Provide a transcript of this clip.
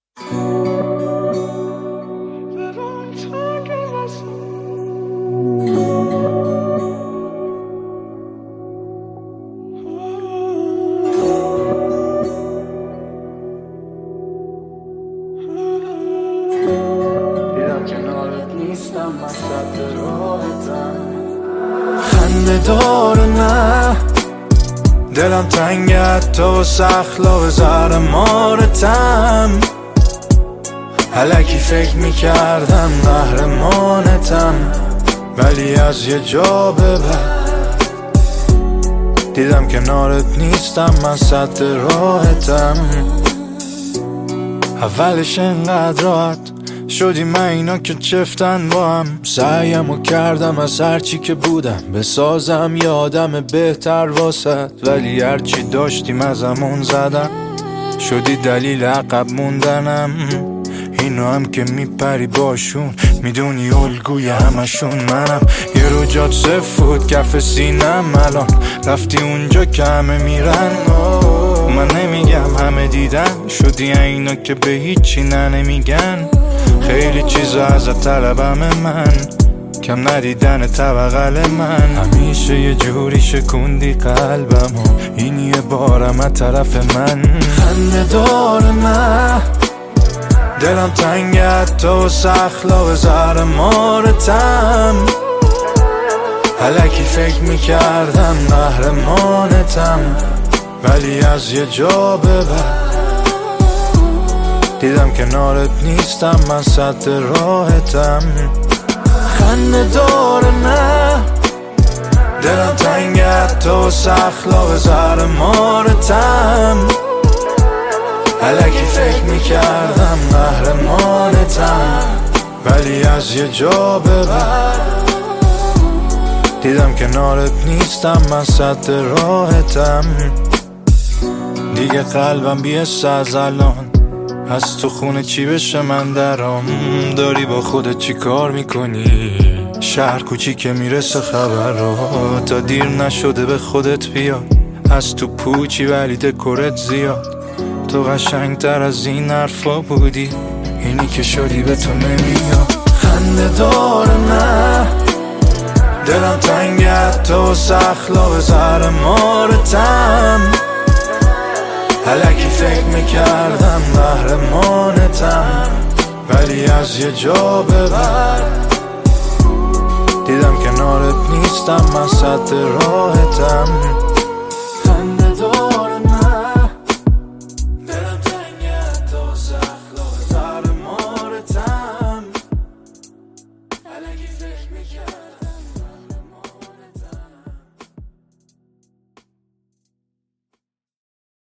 خنده داره نه دلم تنگت تو سخلا به زهر مارتم الکی فکر میکردم قهرمانتم ولی از یه جا به بعد دیدم کنارت نیستم من سد راحتم اولش انقدر راحت شدی من اینا که چفتن با هم سعیمو کردم از هرچی که بودم بسازم یه آدم بهتر واسد ولی هرچی داشتیم ازمون زدم شدی دلیل عقب موندنم اینو هم که میپری باشون میدونی الگوی همشون منم یه رو جات سفود کف سینم الان رفتی اونجا که همه میرن من نمیگم همه دیدن شدی اینا که به هیچی نمیگن خیلی چیزا ازت طلبم من کم ندیدن بغل من همیشه یه جوری شکوندی قلبم و این یه بارم از طرف من خنده داره نه دلم تنگت تو سخلا به زهر مارتم الکی فکر میکردم قهرمانتم ولی از یه جا به بعد دیدم کنارت نیستم من سد راحتم خنده داره نه دلم تنگت تو سخلا به زهر مارتم الکی فکر میکردم قهرمانتم ولی از یه جا به بعد دیدم کنارت نیستم من سد راحتم دیگه قلبم بیست از الان از تو خونه چی بشه من درام داری با خودت چی کار میکنی شهر کوچیکه میرسه خبرها تا دیر نشده به خودت بیاد از تو پوچی ولی دکورت زیاد تو قشنگتر از این حرفا بودی اینی که شدی به تو نمیاد خنده داره نه دلم تنگت تو سخلا به زهر مارتم الکی فکر میکردم قهرمانتم ولی از یه جا به بعد دیدم کنارت نیستم من سد راحتم